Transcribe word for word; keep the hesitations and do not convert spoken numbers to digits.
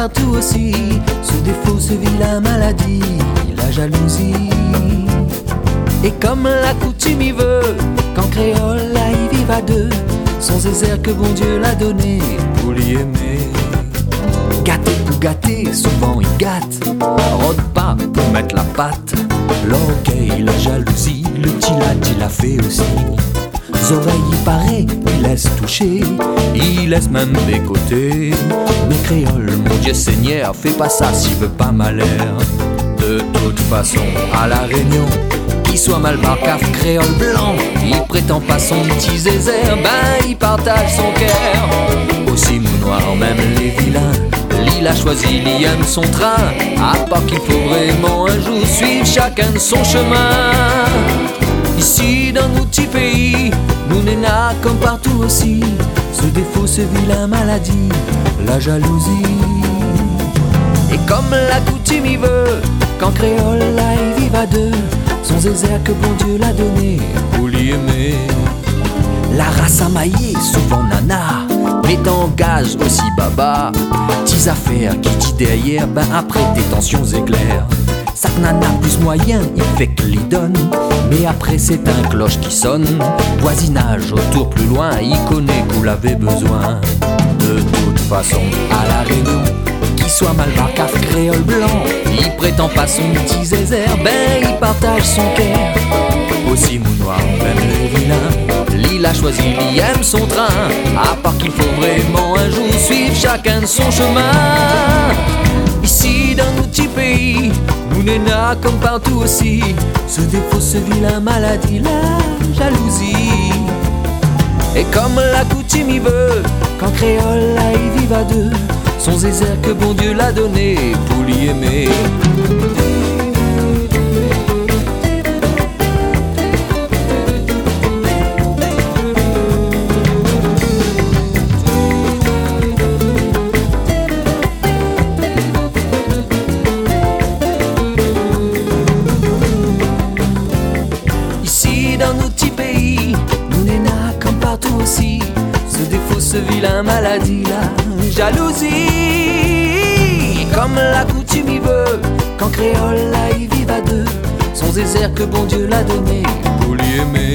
partout aussi. Ce défaut, ce vilain maladie, la jalousie. Et comme la coutume y veut, qu'en créole là ils vivent à deux, sans airs que bon Dieu l'a donné pour l'y aimer. Gâté pour gâter, souvent il gâte, rôde pas pour mettre la patte. L'orgueil, la jalousie, le tilad, il l'a fait aussi. Oreilles, il paraît, il laisse toucher, il laisse même bécoter. Mais créole, mon Dieu Seigneur, fais pas ça s'il veut pas malheur. De toute façon, à la Réunion, qu'il soit mal barcaf, créole blanc, il prétend pas son petit zézère, ben il partage son cœur. Aussi mou noir, même les vilains, l'île a choisi, il aime son train, à part qu'il faut vraiment un jour suivre chacun de son chemin. Ici dans nos petits pays, nous n'est là comme partout aussi. Ce défaut, ce vilain maladie, la jalousie. Et comme la coutume y veut, qu'en créole là ils vivent à deux, sans airs que bon Dieu l'a donné pour l'y aimer. La race amaillée, souvent nana, met en gage aussi baba. Tis affaires qui dit derrière, ben après des tensions éclairs. Sac nana plus moyen, il fait que l'y donne, mais après c'est un cloche qui sonne. Voisinage autour plus loin, il connaît que vous l'avez besoin. De toute façon, à la Réunion, qu'il soit mal barcaf, créole blanc, il prétend pas son petit zézère, ben il partage son cœur. Aussi mou noir, même les vilains, l'île a choisi, il aime son train, à part qu'il faut vraiment un jour suivre chacun de son chemin. Ici dans nos petits pays, nous n'est là comme partout aussi. Ce défaut, ce vilain maladie, la jalousie. Et comme la coutume y veut, qu'en créole là ils vivent à deux, sans airs que bon Dieu l'a donné pour l'y aimer. Dans nos petits pays, nous n'est là comme partout aussi. Ce défaut, ce vilain maladie, la jalousie. Et comme la coutume y veut, qu'en créole là ils vivent à deux, sans airs que bon Dieu l'a donné pour l'y aimer.